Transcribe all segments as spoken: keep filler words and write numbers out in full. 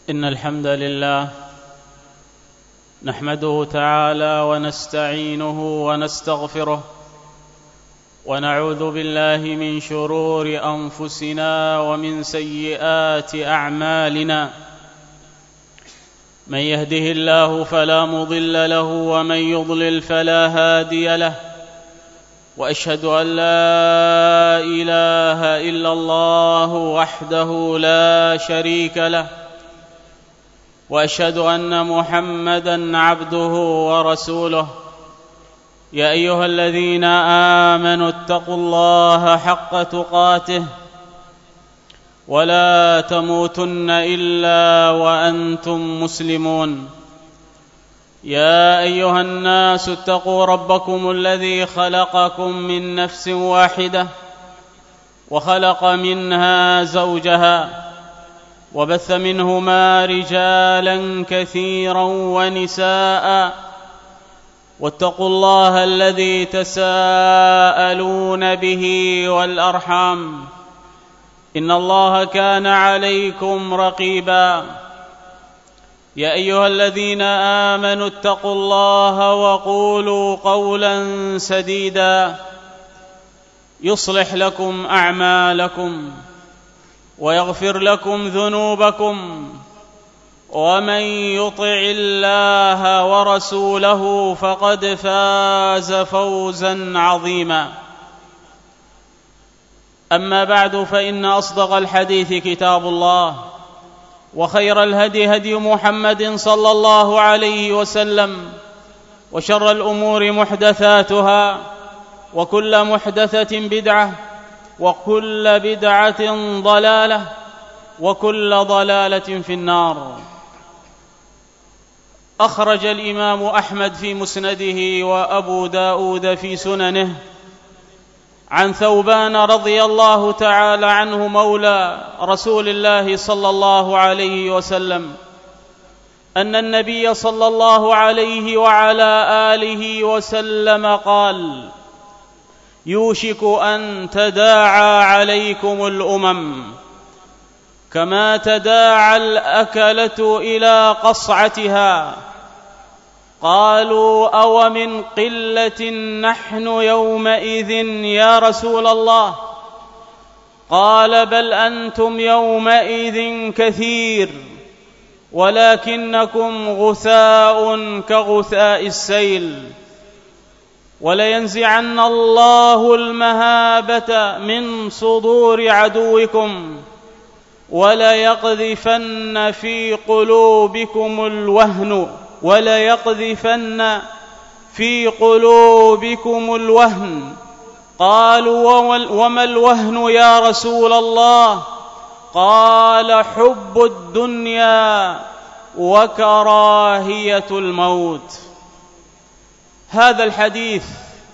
إن الحمد لله نحمده تعالى ونستعينه ونستغفره ونعوذ بالله من شرور أنفسنا ومن سيئات أعمالنا. من يهده الله فلا مضل له ومن يضلل فلا هادي له، وأشهد أن لا إله إلا الله وحده لا شريك له، وأشهد أن محمدًا عبده ورسوله. يا أيها الذين آمنوا اتقوا الله حق تقاته ولا تموتن إلا وأنتم مسلمون. يا أيها الناس اتقوا ربكم الذي خلقكم من نفس واحدة وخلق منها زوجها وبث منهما رجالا كثيرا ونساء، واتقوا الله الذي تساءلون به والأرحام، إن الله كان عليكم رقيبا. يا أيها الذين آمنوا اتقوا الله وقولوا قولا سديدا يصلح لكم أعمالكم ويغفر لكم ذنوبكم، ومن يطع الله ورسوله فقد فاز فوزا عظيما. أما بعد، فإن أصدق الحديث كتاب الله، وخير الهدي هدي محمد صلى الله عليه وسلم، وشر الأمور محدثاتها، وكل محدثة بدعة، وكل بدعة ضلالة، وكل ضلالة في النار. أخرج الإمام أحمد في مسنده وأبو داود في سننه عن ثوبان رضي الله تعالى عنه مولى رسول الله صلى الله عليه وسلم أن النبي صلى الله عليه وعلى آله وسلم قال: يوشك أن تداعى عليكم الأمم كما تداعى الأكلة إلى قصعتها. قالوا: أو من قلة نحن يومئذ يا رسول الله؟ قال: بل أنتم يومئذ كثير، ولكنكم غثاء كغثاء السيل. ولينزعن الله المهابة من صدور عدوكم، وليقذفن في قلوبكم الوهن وليقذفن في قلوبكم الوهن. قالوا: وما الوهن يا رسول الله؟ قال: حب الدنيا وكراهية الموت. هذا الحديث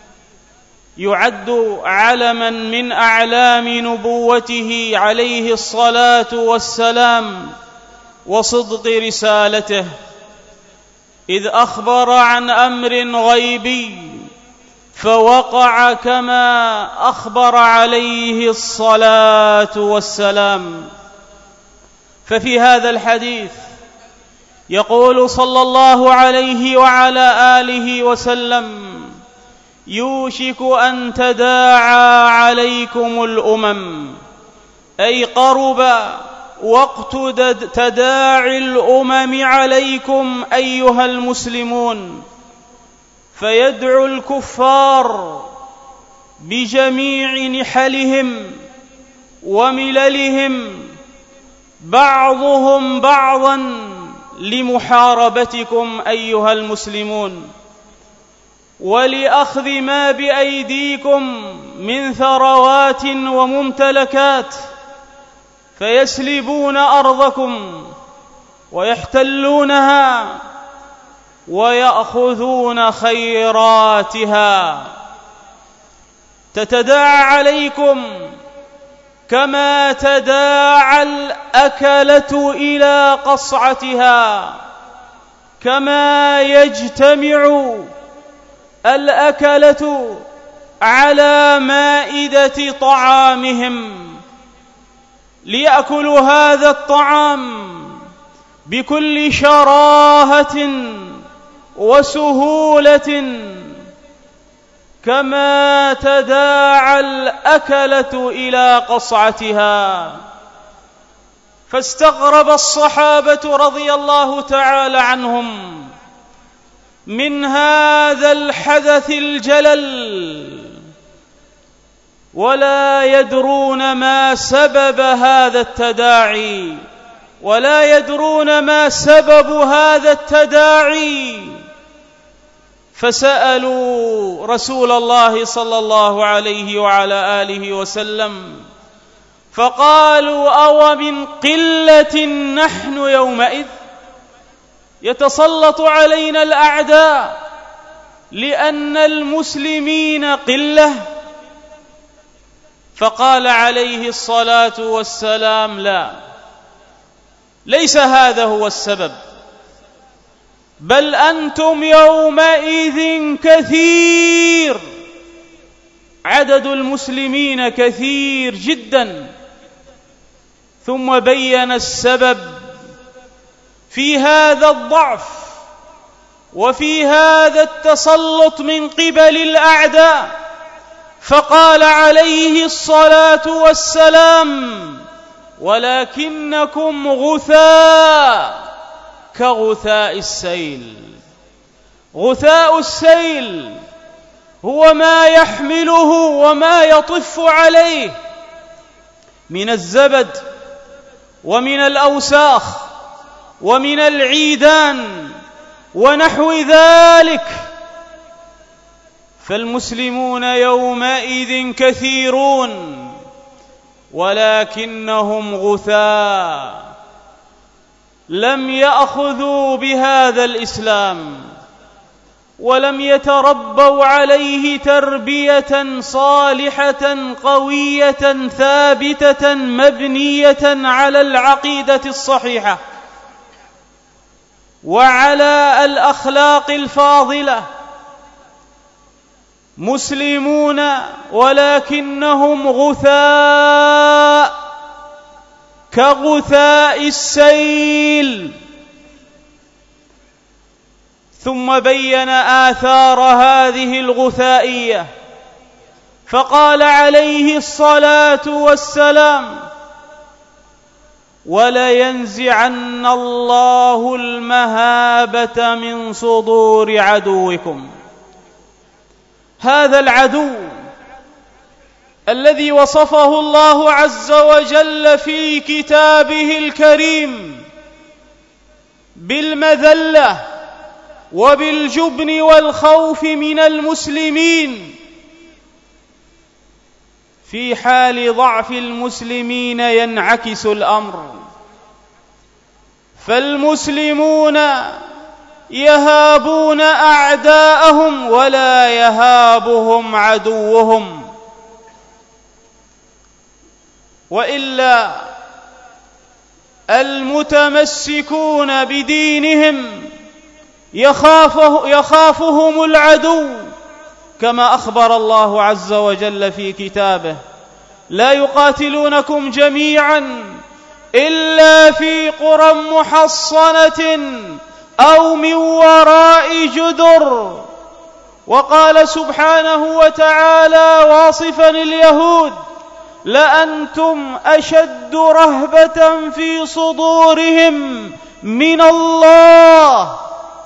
يعد علما من أعلام نبوته عليه الصلاة والسلام وصدق رسالته، إذ أخبر عن أمر غيبي فوقع كما أخبر عليه الصلاة والسلام. ففي هذا الحديث يقول صلى الله عليه وعلى آله وسلم: يوشك أن تداعى عليكم الأمم، أي قرب وقت تداعي الأمم عليكم أيها المسلمون، فيدعو الكفار بجميع نحلهم ومللهم بعضهم بعضا لمحاربتكم أيها المسلمون، ولأخذ ما بأيديكم من ثروات وممتلكات، فيسلبون أرضكم ويحتلونها ويأخذون خيراتها. تتداعى عليكم كما تداعى الأكلة إلى قصعتها، كما يجتمع الأكلة على مائدة طعامهم ليأكلوا هذا الطعام بكل شراهة وسهولة كما تداعى الأكلة إلى قصعتها. فاستغرب الصحابة رضي الله تعالى عنهم من هذا الحدث الجلل، ولا يدرون ما سبب هذا التداعي، ولا يدرون ما سبب هذا التداعي. فسألوا رسول الله صلى الله عليه وعلى آله وسلم فقالوا: أو من قلة نحن يومئذ يتسلط علينا الأعداء لأن المسلمين قلة؟ فقال عليه الصلاة والسلام: لا، ليس هذا هو السبب، بل أنتم يومئذ كثير، عدد المسلمين كثير جدا. ثم بين السبب في هذا الضعف وفي هذا التسلط من قبل الأعداء، فقال عليه الصلاة والسلام: ولكنكم غثاء كغثاء السيل. غثاء السيل هو ما يحمله وما يطف عليه من الزبد ومن الأوساخ ومن العيدان ونحو ذلك. فالمسلمون يومئذ كثيرون ولكنهم غثاء، لم يأخذوا بهذا الإسلام ولم يتربوا عليه تربية صالحة قوية ثابتة مبنية على العقيدة الصحيحة وعلى الأخلاق الفاضلة. مسلمون ولكنهم غثاء كغثاء السيل. ثم بين آثار هذه الغثائية فقال عليه الصلاة والسلام: ولينزعن الله المهابة من صدور عدوكم. هذا العدو الذي وصفه الله عز وجل في كتابه الكريم بالمذلة وبالجبن والخوف من المسلمين، في حال ضعف المسلمين ينعكس الأمر، فالمسلمون يهابون أعداءهم ولا يهابهم عدوهم. وإلا المتمسكون بدينهم يخافه يخافهم العدو، كما أخبر الله عز وجل في كتابه: لا يقاتلونكم جميعا إلا في قرى محصنة أو من وراء جدر. وقال سبحانه وتعالى واصفا اليهود: لأنتم أشد رهبة في صدورهم من الله.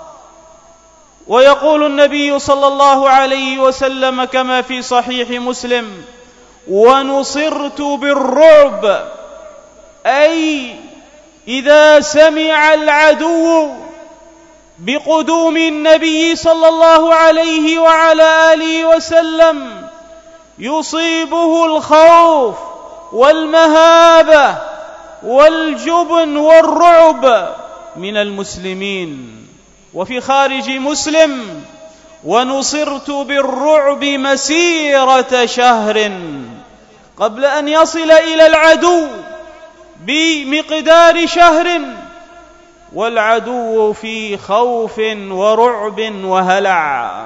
ويقول النبي صلى الله عليه وسلم كما في صحيح مسلم: ونصرت بالرعب، أي إذا سمع العدو بقدوم النبي صلى الله عليه وعلى آله وسلم يصيبه الخوف والمهابة والجبن والرعب من المسلمين. وفي خارج مسلم: ونصرت بالرعب مسيرة شهر، قبل أن يصل إلى العدو بمقدار شهر، والعدو في خوف ورعب وهلع.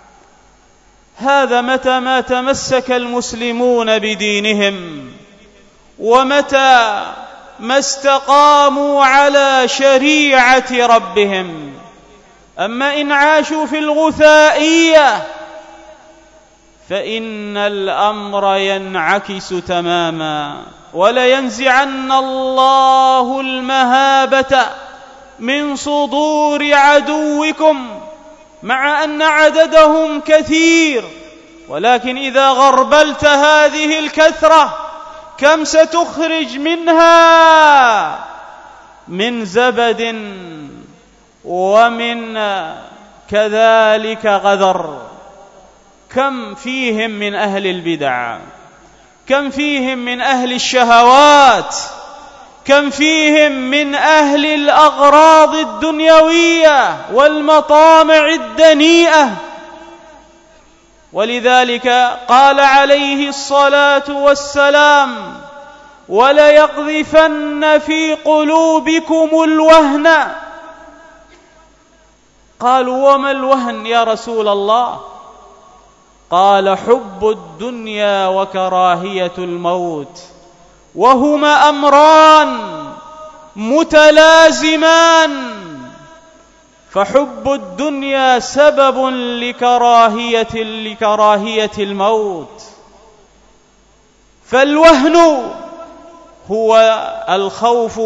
هذا متى ما تمسك المسلمون بدينهم، ومتى ما استقاموا على شريعة ربهم. أما إن عاشوا في الغثائية فإن الأمر ينعكس تماما، ولينزعن الله المهابة من صدور عدوكم، مع أن عددهم كثير، ولكن إذا غربلت هذه الكثرة كم ستخرج منها من زبد ومن كذلك غدر. كم فيهم من أهل البدع، كم فيهم من أهل الشهوات، كم فيهم من أهل الأغراض الدنيوية والمطامع الدنيئة. ولذلك قال عليه الصلاة والسلام: وليقذفن في قلوبكم الوهن. قالوا: وما الوهن يا رسول الله؟ قال: حب الدنيا وكراهية الموت، وهما أمران متلازمان، فحب الدنيا سبب لكراهية لكراهية الموت. فالوهن هو الخوف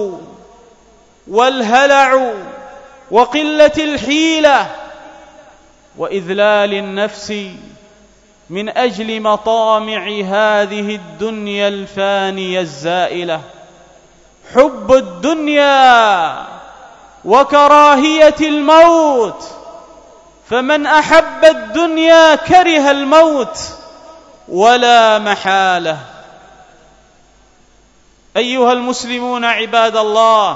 والهلع وقلة الحيلة وإذلال النفس من أجل مطامع هذه الدنيا الفانية الزائلة. حب الدنيا وكراهية الموت، فمن أحب الدنيا كره الموت ولا محالة. أيها المسلمون عباد الله،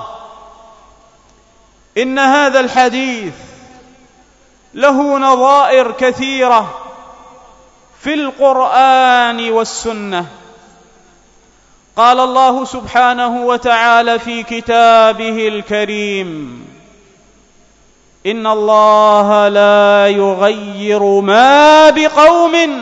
إن هذا الحديث له نظائر كثيرة في القرآن والسنة. قال الله سبحانه وتعالى في كتابه الكريم: إن الله لا يغير ما بقوم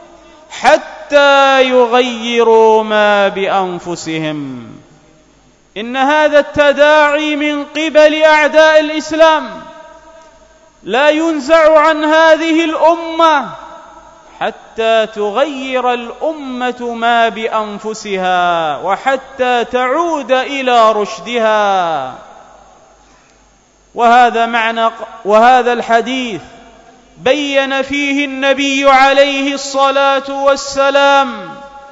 حتى يغيروا ما بأنفسهم. إن هذا التداعي من قبل أعداء الإسلام لا ينزع عن هذه الأمة حتى تغير الأمة ما بأنفسها، وحتى تعود إلى رشدها. وهذا معنى وهذا الحديث بين فيه النبي عليه الصلاة والسلام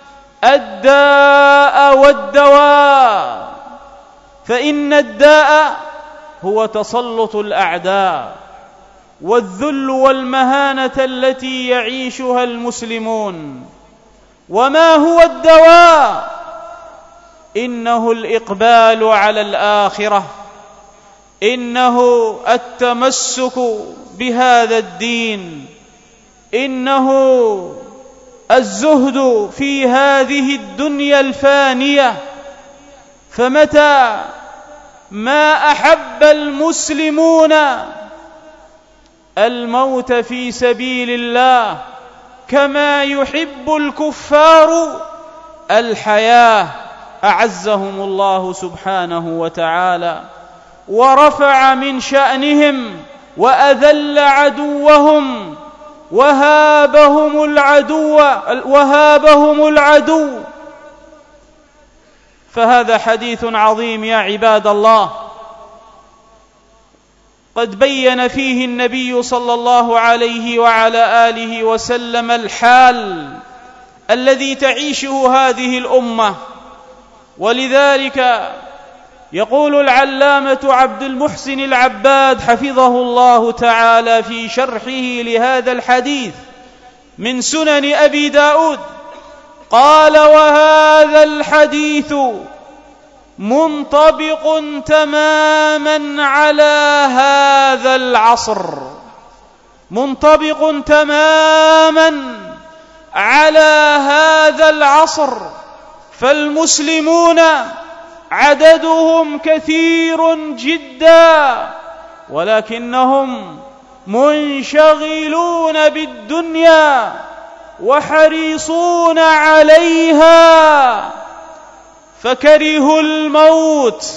الداء والدواء. فإن الداء هو تسلط الأعداء والذل والمهانة التي يعيشها المسلمون. وما هو الدواء؟ إنه الإقبال على الآخرة، إنه التمسك بهذا الدين، إنه الزهد في هذه الدنيا الفانية. فمتى ما أحب المسلمون الموت في سبيل الله كما يحب الكفار الحياة، أعزهم الله سبحانه وتعالى ورفع من شأنهم وأذل عدوهم وهابهم العدو وهابهم العدو. فهذا حديث عظيم يا عباد الله، قد بين فيه النبي صلى الله عليه وعلى آله وسلم الحال الذي تعيشه هذه الأمة. ولذلك يقول العلامة عبد المحسن العباد حفظه الله تعالى في شرحه لهذا الحديث من سنن أبي داود، قال: وهذا الحديث منطبق تماما على هذا العصر، منطبق تماما على هذا العصر. فالمسلمون عددهم كثير جدا، ولكنهم منشغلون بالدنيا وحريصون عليها، فكرهوا الموت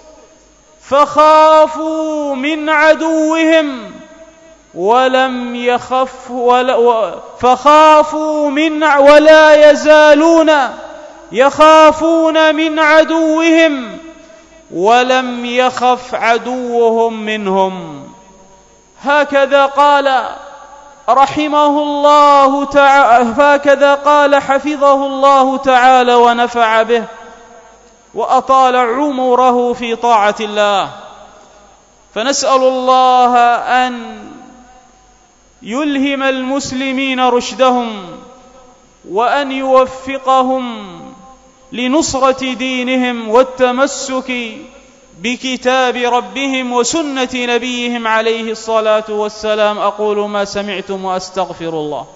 فخافوا من عدوهم ولم يخفوا فخافوا من ولا يزالون يخافون من عدوهم ولم يخف عدوهم منهم. هكذا قال رحمه الله تعالى، هكذا قال حفظه الله تعالى ونفع به وأطال عمره في طاعة الله. فنسأل الله أن يلهم المسلمين رشدهم وأن يوفقهم لنصرة دينهم والتمسك بكتاب ربهم وسنة نبيهم عليه الصلاة والسلام. أقول ما سمعتم وأستغفر الله.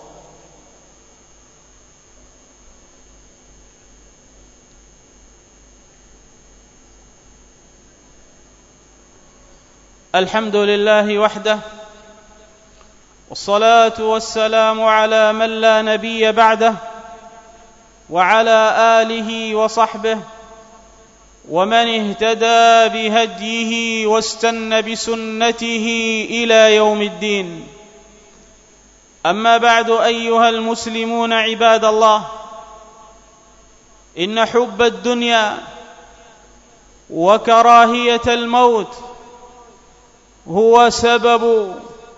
الحمد لله وحده، والصلاة والسلام على من لا نبي بعده، وعلى آله وصحبه ومن اهتدى بهديه واستنى بسنته إلى يوم الدين. أما بعد، أيها المسلمون عباد الله، إن حب الدنيا وكراهية الموت هو سبب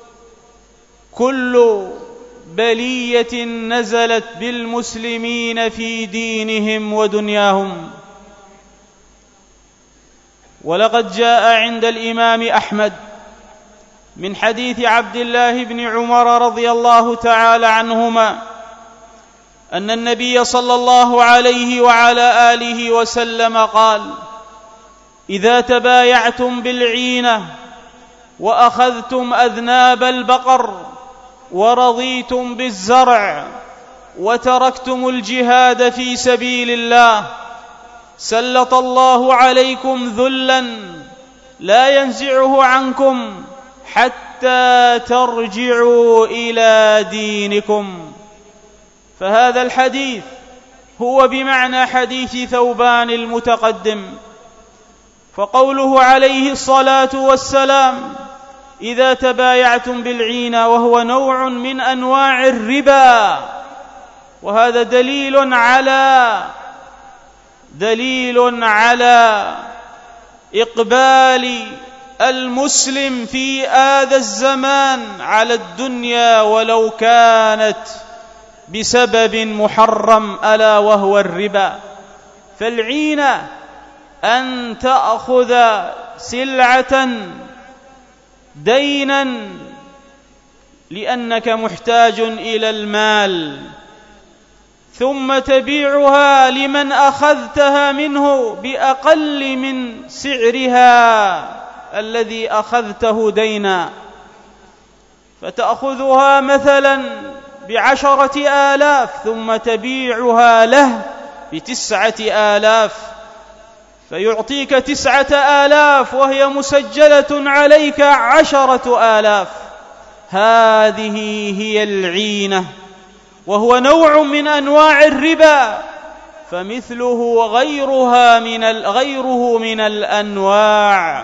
كل بلية نزلت بالمسلمين في دينهم ودنياهم. ولقد جاء عند الإمام أحمد من حديث عبد الله بن عمر رضي الله تعالى عنهما أن النبي صلى الله عليه وعلى آله وسلم قال: إذا تبايعتم بالعينة وأخذتم أذناب البقر ورضيتم بالزرع وتركتم الجهاد في سبيل الله، سلط الله عليكم ذلا لا ينزعه عنكم حتى ترجعوا إلى دينكم. فهذا الحديث هو بمعنى حديث ثوبان المتقدم. فقوله عليه الصلاة والسلام: إذا تبايعتم بالعينة، وهو نوع من أنواع الربا، وهذا دليل على دليل على إقبال المسلم في هذا الزمان على الدنيا ولو كانت بسبب محرم، ألا وهو الربا. فالعينة أن تأخذ سلعة دينا لأنك محتاج إلى المال، ثم تبيعها لمن أخذتها منه بأقل من سعرها الذي أخذته دينا، فتأخذها مثلا بعشرة آلاف ثم تبيعها له بتسعة آلاف، فيعطيك تسعة آلاف وهي مسجلة عليك عشرة آلاف. هذه هي العينة، وهو نوع من أنواع الربا، فمثله غيرها من غيره من الأنواع.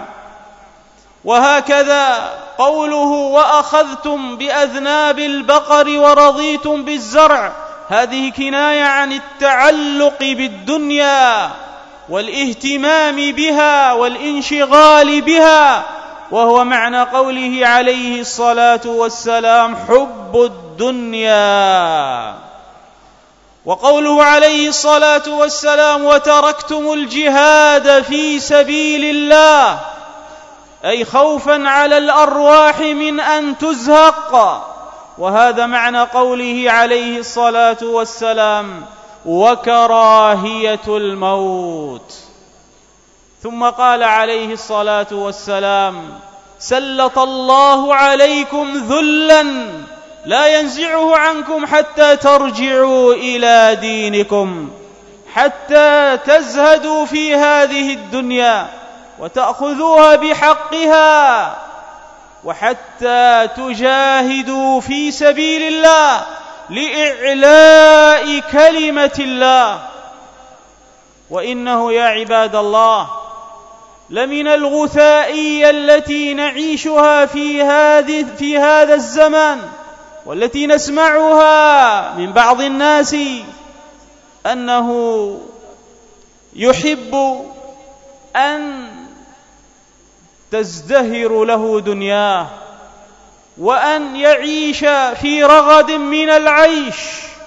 وهكذا قوله: وأخذتم بأذناب البقر ورضيتم بالزرع، هذه كناية عن التعلق بالدنيا والاهتمام بها والانشغال بها، وهو معنى قوله عليه الصلاة والسلام: حب الدنيا. وقوله عليه الصلاة والسلام: وتركتم الجهاد في سبيل الله، أي خوفا على الأرواح من أن تزهق، وهذا معنى قوله عليه الصلاة والسلام: وكراهية الموت. ثم قال عليه الصلاة والسلام: سلط الله عليكم ذلا لا ينزعه عنكم حتى ترجعوا إلى دينكم، حتى تزهدوا في هذه الدنيا وتأخذوها بحقها، وحتى تجاهدوا في سبيل الله لإعلاء كلمة الله. وإنه يا عباد الله لمن الغثائية التي نعيشها في هذه في هذا الزمان، والتي نسمعها من بعض الناس، أنه يحب أن تزدهر له دنياه، وأن يعيش في رغد من العيش،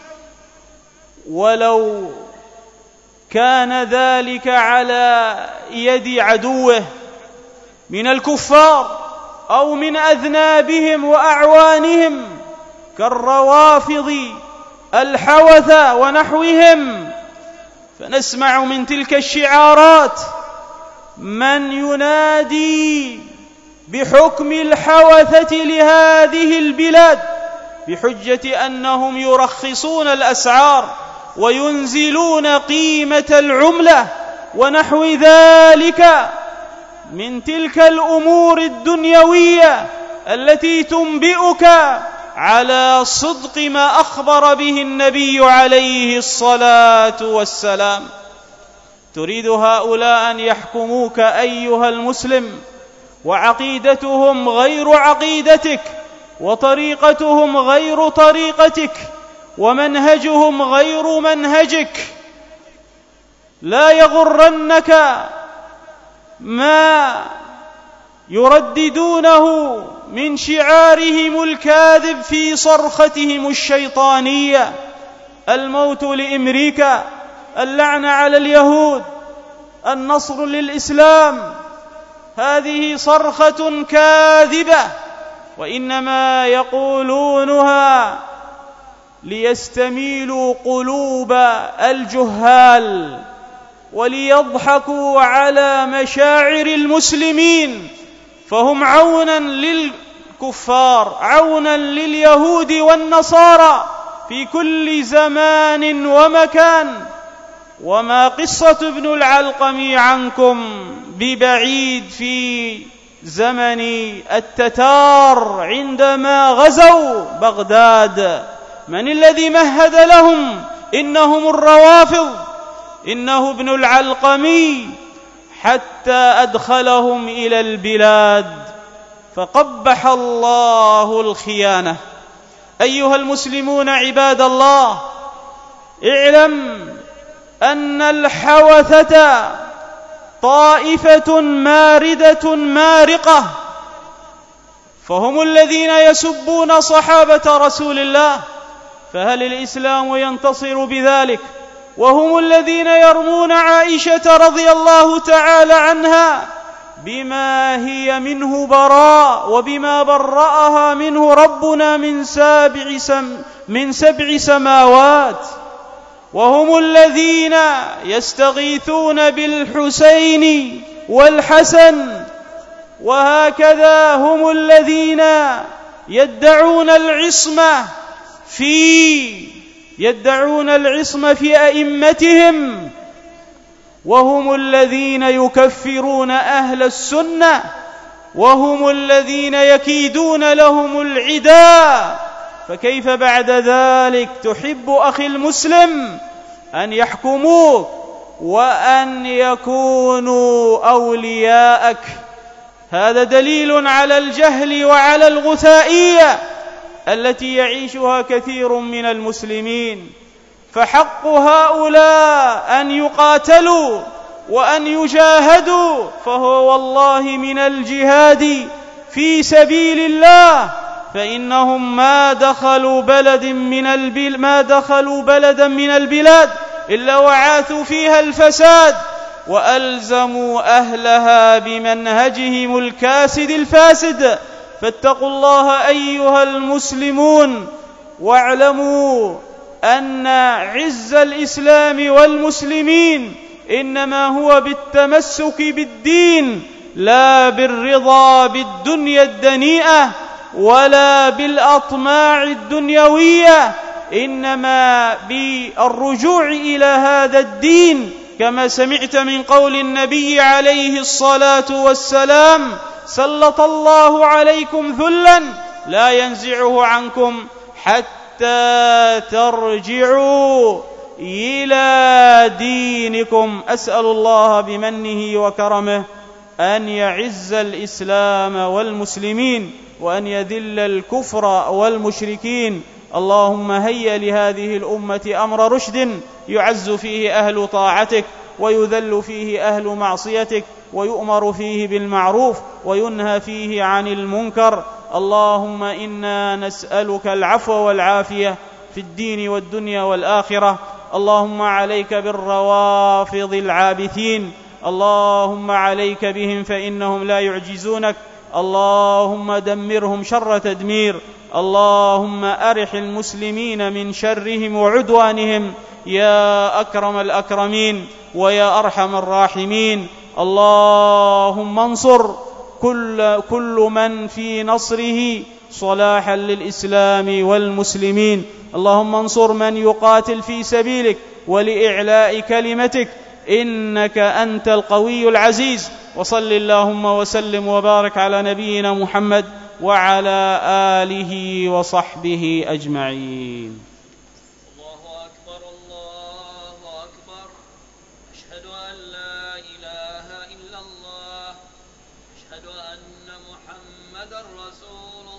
ولو كان ذلك على يد عدوه من الكفار أو من أذنابهم وأعوانهم كالروافض الحوثة ونحوهم. فنسمع من تلك الشعارات من ينادي بحكم الحوثة لهذه البلاد بحجة أنهم يرخصون الأسعار وينزلون قيمة العملة ونحو ذلك من تلك الأمور الدنيوية التي تنبئك على صدق ما أخبر به النبي عليه الصلاة والسلام. تريد هؤلاء أن يحكموك أيها المسلم، وعقيدتهم غير عقيدتك، وطريقتهم غير طريقتك، ومنهجهم غير منهجك. لا يغرنك ما يرددونه من شعارهم الكاذب في صرختهم الشيطانية: الموت لأمريكا، اللعنة على اليهود، النصر للإسلام. هذه صرخة كاذبة، وإنما يقولونها ليستميلوا قلوب الجهال وليضحكوا على مشاعر المسلمين، فهم عونا للكفار، عونا لليهود والنصارى في كل زمان ومكان. وما قصة ابن العلقم عنكم ببعيد في زمن التتار عندما غزوا بغداد. من الذي مهد لهم؟ إنهم الروافض، إنه ابن العلقمي، حتى أدخلهم إلى البلاد، فقبح الله الخيانة. أيها المسلمون عباد الله، اعلم أن الحوثة طائفة ماردة مارقة، فهم الذين يسبون صحابة رسول الله، فهل الإسلام ينتصر بذلك؟ وهم الذين يرمون عائشة رضي الله تعالى عنها بما هي منه براء، وبما برأها منه ربنا من سبع سم من سبع سماوات. وهم الذين يستغيثون بالحسين والحسن، وهكذا هم الذين يدعون العصمة في يدعون العصمة في أئمتهم، وهم الذين يكفرون أهل السنة، وهم الذين يكيدون لهم العداء. فكيف بعد ذلك تحب أخي المسلم أن يحكموك وأن يكونوا أولياءك؟ هذا دليل على الجهل وعلى الغثائية التي يعيشها كثير من المسلمين. فحق هؤلاء أن يقاتلوا وأن يجاهدوا، فهو والله من الجهاد في سبيل الله، فإنهم ما دخلوا بلد من البل ما دخلوا بلدا من البلاد إلا وعاثوا فيها الفساد، وألزموا أهلها بمنهجهم الكاسد الفاسد. فاتقوا الله أيها المسلمون، واعلموا أن عز الإسلام والمسلمين إنما هو بالتمسك بالدين، لا بالرضا بالدنيا الدنيئة ولا بالأطماع الدنيوية، إنما بالرجوع إلى هذا الدين، كما سمعت من قول النبي عليه الصلاة والسلام: سلط الله عليكم ذلا لا ينزعه عنكم حتى ترجعوا إلى دينكم. أسأل الله بمنه وكرمه أن يعز الإسلام والمسلمين وأن يذل الكفر والمشركين. اللهم هيئ لهذه الأمة أمر رشد يعز فيه أهل طاعتك ويذل فيه أهل معصيتك ويؤمر فيه بالمعروف وينهى فيه عن المنكر. اللهم إنا نسألك العفو والعافية في الدين والدنيا والآخرة. اللهم عليك بالروافض العابثين، اللهم عليك بهم فإنهم لا يعجزونك. اللهم دمرهم شر تدمير. اللهم أرح المسلمين من شرهم وعدوانهم يا أكرم الأكرمين ويا أرحم الراحمين. اللهم انصر كل, كل من في نصره صلاحا للإسلام والمسلمين. اللهم انصر من يقاتل في سبيلك ولإعلاء كلمتك، إنك أنت القوي العزيز. وصل اللهم وسلم وبارك على نبينا محمد وعلى آله وصحبه أجمعين.